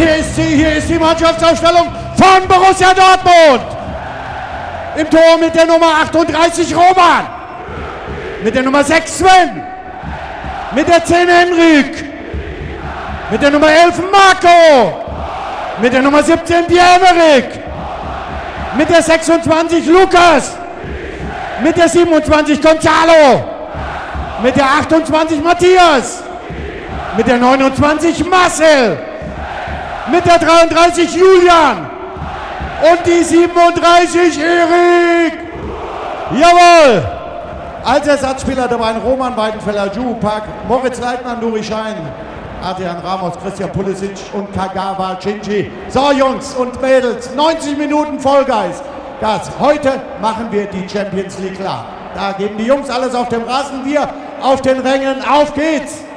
hier ist die Mannschaftsaufstellung von Borussia Dortmund. Im Tor mit der Nummer 38 Roman, mit der Nummer 6 Sven, mit der 10 Henrik, mit der Nummer 11 Marco, mit der Nummer 17 Pierre-Emerick, mit der 26 Lukas, mit der 27 Gonzalo, mit der 28 Matthias, mit der 29 Marcel, mit der 33 Julian und die 37 Erik. Jawohl! Als Ersatzspieler dabei Roman Weidenfeller, Juhu Park, Moritz Leitmann, Nuri Schein, Adrian Ramos, Christian Pulisic und Kagawa Shinji. So Jungs und Mädels, 90 Minuten Vollgas. Heute machen wir die Champions League klar. Da geben die Jungs alles auf dem Rasen, wir auf den Rängen. Auf geht's!